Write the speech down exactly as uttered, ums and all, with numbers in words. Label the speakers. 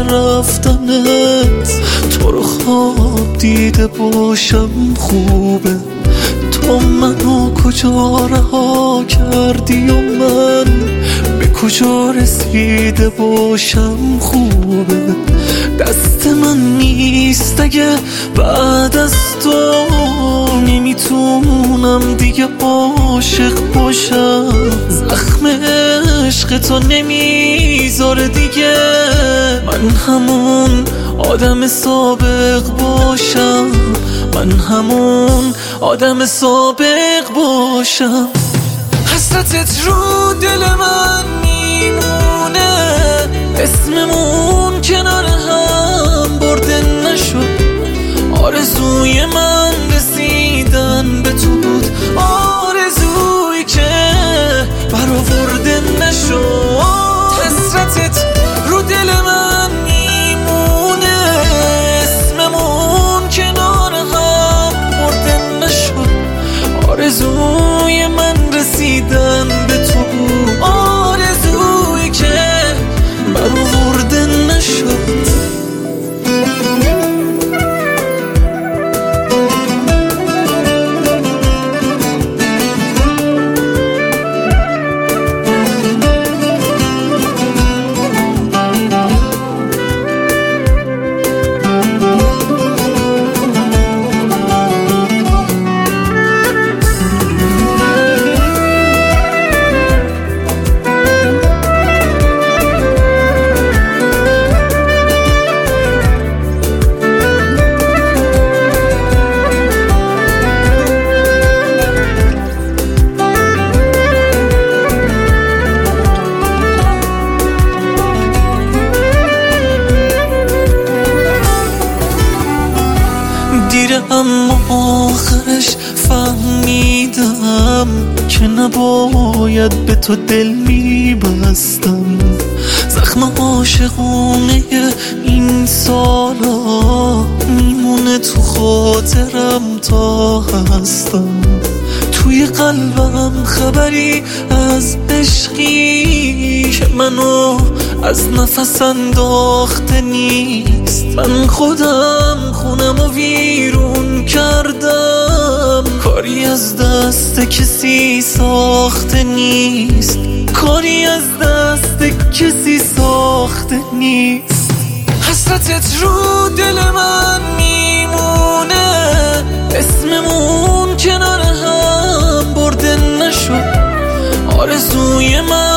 Speaker 1: رفتنت. تو رو خواب دیده باشم خوبه، تو منو کجا رها کردی و من به کجا رسیده باشم خوبه. دست من نیست اگه بعد از تو نمیتونم دیگه عاشق باشم. زخم عشق تو نمیذاره دیگه من همون آدم سابق باشم، من همون آدم سابق باشم. حسرتت رو دل من میمونه، اسممون کنار هم برده نشد. آرزوی من رسیدن به تو بود، آرزویی که برآورده نشد. حسرتت رو دل من میمونه، اسممون کنار هم برده نشد. آرزوی من رسیدن به تو بود، آرزویی که برآورده نشد. دیره اما آخرش فهمیدم که نباید به تو دل میبستم. زخم عاشقونه این سالا میمونه تو خاطرم تا هستم. توی قلبم خبری از عشقی که منو از نفس انداخته نیست. من خودم خونم و ویرون کردم، کاری از دست کسی ساخته نیست، کاری از دست کسی ساخته نیست. حسرتت رو دل من میمونه، اسممون کنار هم برده نشد. آرزوی من